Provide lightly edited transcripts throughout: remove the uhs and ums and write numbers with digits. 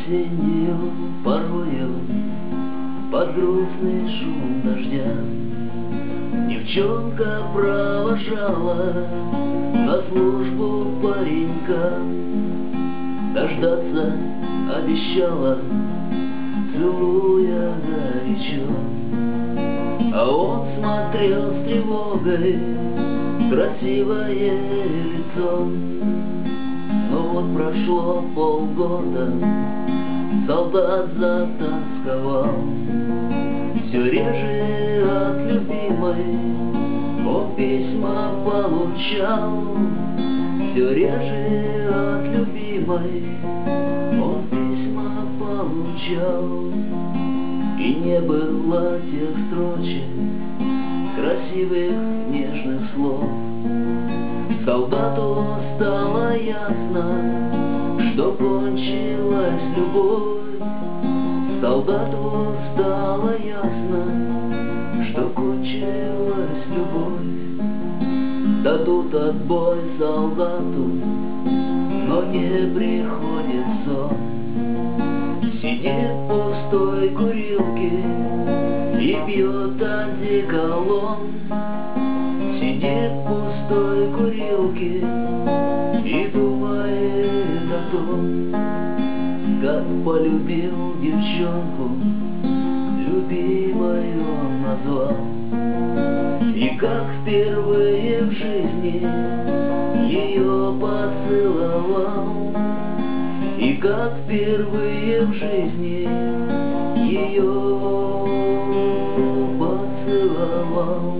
Осенью порою под грустный шум дождя девчонка провожала на службу паренька. Дождаться обещала, целуя горячо, а он смотрел с тревогой красивое лицо. Но вот прошло полгода, солдат затасковал, все реже от любимой он письма получал. Все реже от любимой он письма получал. И не было тех строчек, красивых нежных слов. Солдату стало ясно, что кончилась любовь. Солдату стало ясно, что кончилась любовь. Дадут отбой солдату, но не приходит сон. Сидит в пустой курилке и пьет одеколон. Сидит в пустой курилке и думает о том, как полюбил девчонку, любимой он назвал. И как впервые в жизни ее поцеловал. И как впервые в жизни ее поцеловал.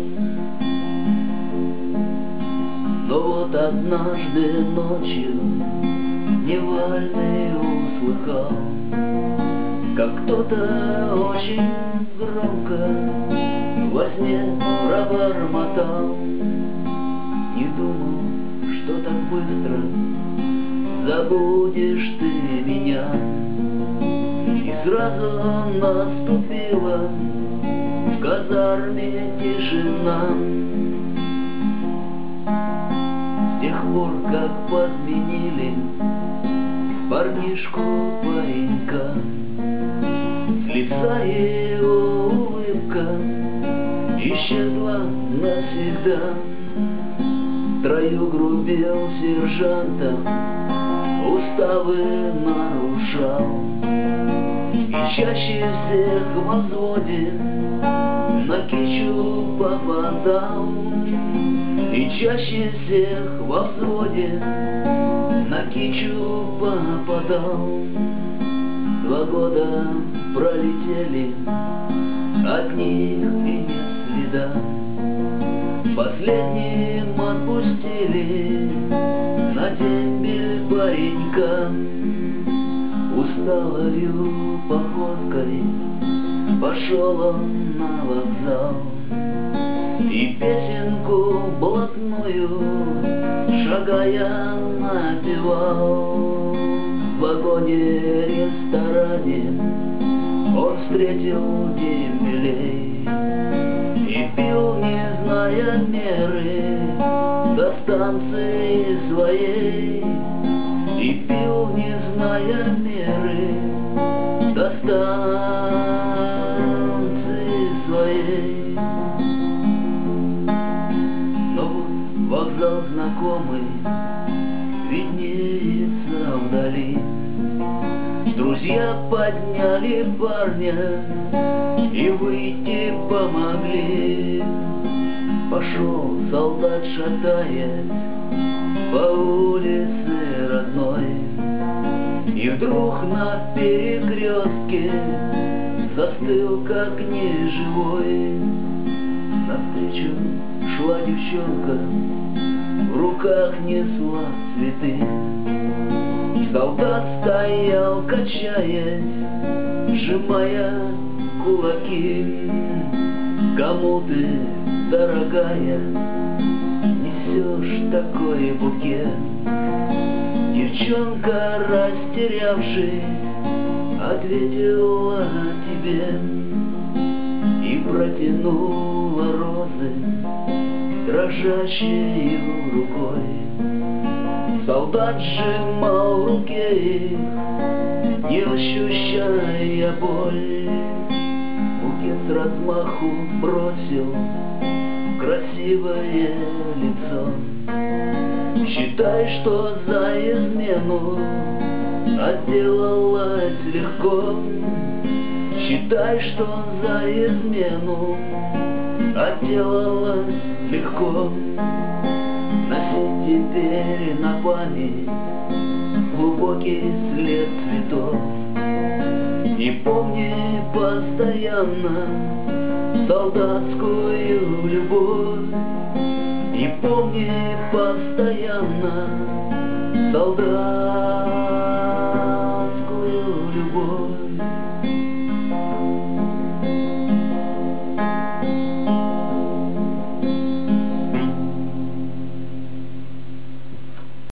Но вот однажды ночью Невальный услыхал, как кто-то очень громко во сне пробормотал. Не думал, что так быстро забудешь ты меня. И сразу наступила в казарме тишина. С тех пор, как подменили парнишку паренька, с лица его улыбка исчезла навсегда. В строю грубил сержантом, уставы нарушал, и чаще всех в взводе на кичу попадал. И чаще всех во взводе на кичу попадал. 2 года пролетели, от них и нет следа. Последним отпустили на дембель паренька. Усталою походкой пошел он на вокзал и песенку блатную, шагая, напевал. В вагоне-ресторане он встретил дембелей и пил, не зная меры, до станции своей. И пил, не зная меры, до станции своей. Но вот вокзал знакомый виднеется вдали. Друзья подняли парня и выйти помогли. Пошел солдат, шатаясь по улице родной, и вдруг на перекрестке застыл, как неживой. Навстречу шла девчонка, в руках несла цветы. Солдат стоял, качаясь, сжимая кулаки. Кому ты, дорогая, несешь такой букет? Девчонка, растерявшись, ответила тебе и протянула розы дрожащей рукой. Солдат сжимал в руке их не ощущая боль. Букет с размаху бросил в красивое лицо. Считай, что за измену отделалась легко. Считай, что за измену отделалась легко. Носи теперь на память глубокий след цветов. И помни постоянно солдатскую любовь. И помни постоянно